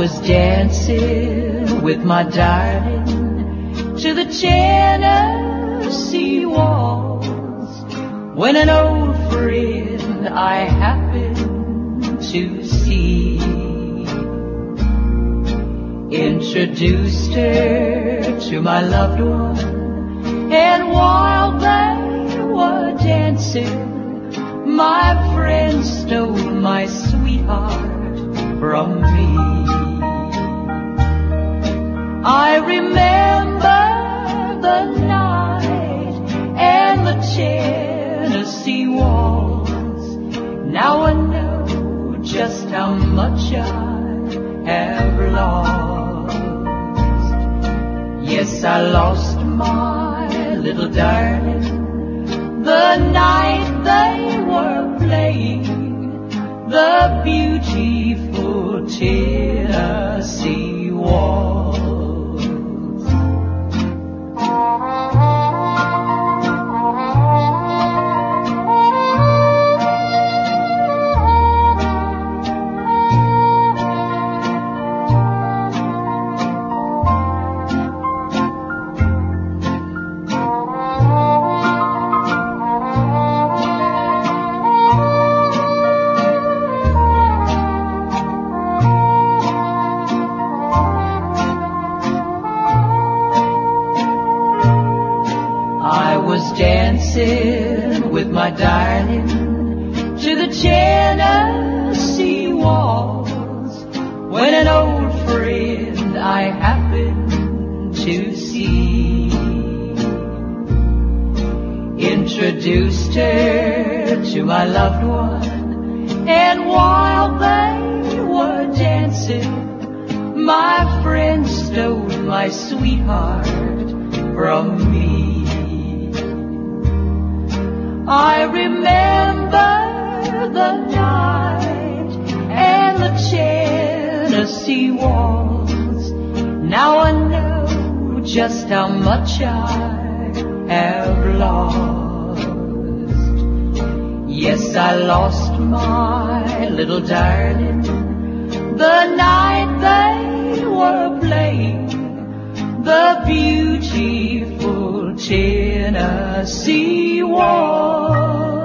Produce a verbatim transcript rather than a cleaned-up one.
was dancing with my darling to the Tennessee waltz when an old friend I happened to see introduced her to my loved one, and while they were dancing, my friend stole my sweetheart from me. I remember the night and the Tennessee waltz. Now I know just how much I have lost. Yes, I lost my little darling the night they were playing the beautiful Tennessee waltz. Dancing with my darling to the Tennessee waltz when an old friend I happened to see introduced her to my loved one, and while they were dancing, my friend stole my sweetheart from me. I remember the night and the Tennessee waltz. Now I know just how much I have lost. Yes, I lost my little darling the night they were playing the beautiful Tennessee waltz.